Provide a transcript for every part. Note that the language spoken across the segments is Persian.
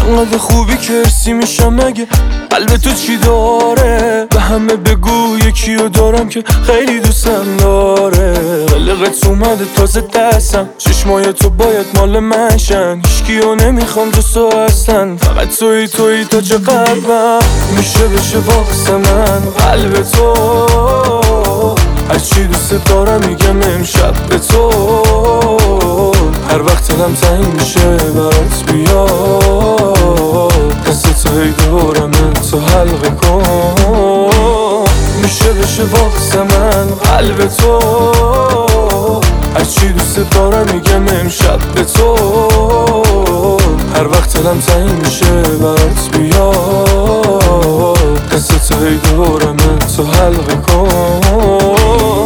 انقدر خوبی که ارسی میشم مگه قلب تو چی داره؟ به همه بگو یکیو دارم که خیلی دوستم داره. قلقت اومده تازه دستم، چشمای تو باید مال من شن. هیچکیو نمیخوام جز تو هستن، فقط توی تا چه قلبم میشه بشه واسه من قلب تو. هرچی دوست دارم میگم امشب به تو. هر وقت دلم تنگ میشه برات بیا، دست تو هی دورمه تو حلقه کن. میشه بشه واسه من قلب تو. هرچی دوست دارم میگم امشب به تو. هر وقت دلم تنگ میشه برات بیا، دست تو هی دورمه تو حلقه کن.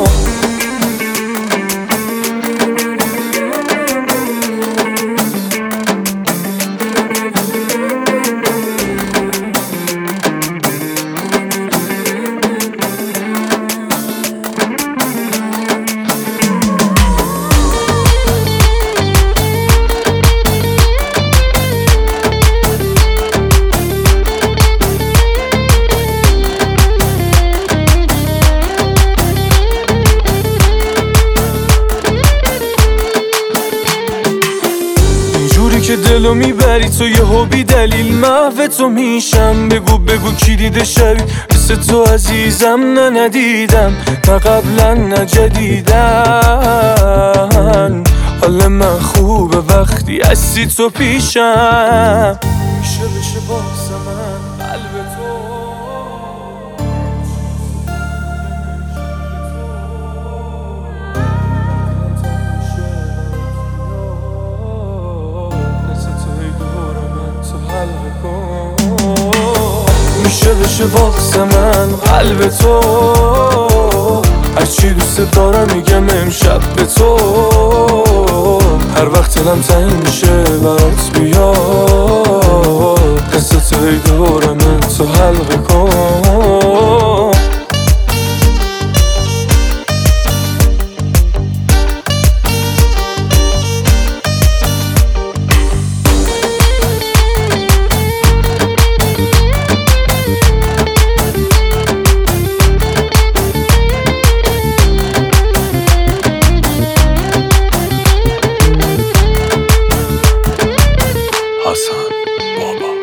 که دلو میبری تو یهو بی دلیل محو تو میشم. بگو کی دیده شبی مثل تو عزیزم؟ نه ندیدم، نه قبلا نه جدیدن. حال من خوبه وقتی هستی تو پیشم. میشه بشه واسه من قلب تو. میشه بشه واسه من قلب تو. هرچی دوست دارم میگم امشب به تو. هر وقت دلم تنگ میشه برات بیا، دست تو هی دورمه تو حلقه کن. حسن بابا.